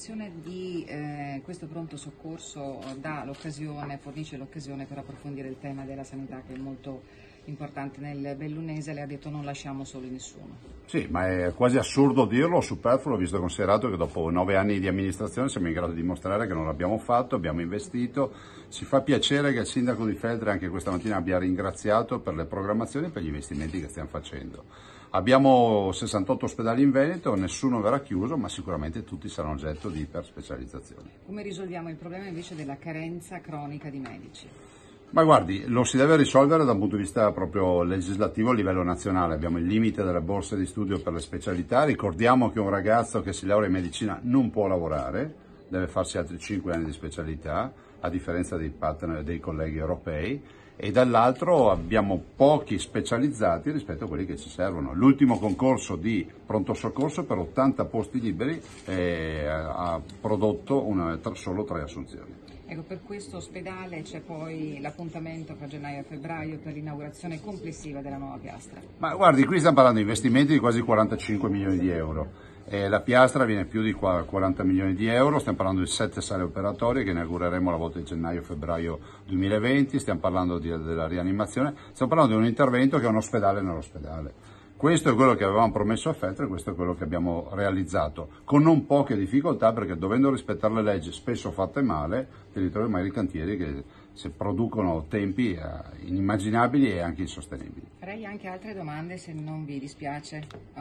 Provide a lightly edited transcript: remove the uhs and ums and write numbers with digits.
l'inaugurazione di questo pronto soccorso fornisce l'occasione per approfondire il tema della sanità, che è molto importante nel bellunese. Lei ha detto: non lasciamo solo nessuno. Sì, ma è quasi assurdo dirlo, superfluo, visto e considerato che dopo 9 anni di amministrazione siamo in grado di dimostrare che non l'abbiamo fatto, abbiamo investito. Ci fa piacere che il sindaco di Feltre anche questa mattina abbia ringraziato per le programmazioni e per gli investimenti che stiamo facendo. Abbiamo 68 ospedali in Veneto, nessuno verrà chiuso, ma sicuramente tutti saranno oggetto di iperspecializzazioni. Come risolviamo il problema invece della carenza cronica di medici? Ma guardi, lo si deve risolvere da un punto di vista proprio legislativo a livello nazionale. Abbiamo il limite delle borse di studio per le specialità. Ricordiamo che un ragazzo che si laurea in medicina non può lavorare, deve farsi altri 5 anni di specialità, a differenza dei partner, dei colleghi europei, e dall'altro abbiamo pochi specializzati rispetto a quelli che ci servono. L'ultimo concorso di pronto soccorso per 80 posti liberi ha prodotto solo 3 assunzioni. Ecco, per questo ospedale c'è poi l'appuntamento fra gennaio e febbraio per l'inaugurazione complessiva della nuova piastra. Ma guardi, qui stiamo parlando di investimenti di quasi 45 milioni di euro. La piastra viene più di 40 milioni di euro, stiamo parlando di 7 sale operatorie che inaugureremo la volta di gennaio-febbraio 2020, stiamo parlando della rianimazione, stiamo parlando di un intervento che è un ospedale nell'ospedale. Questo è quello che avevamo promesso a Feltre, questo è quello che abbiamo realizzato, con non poche difficoltà, perché dovendo rispettare le leggi spesso fatte male, ti ritrovi mai i cantieri che si producono tempi inimmaginabili e anche insostenibili. Farei anche altre domande, se non vi dispiace.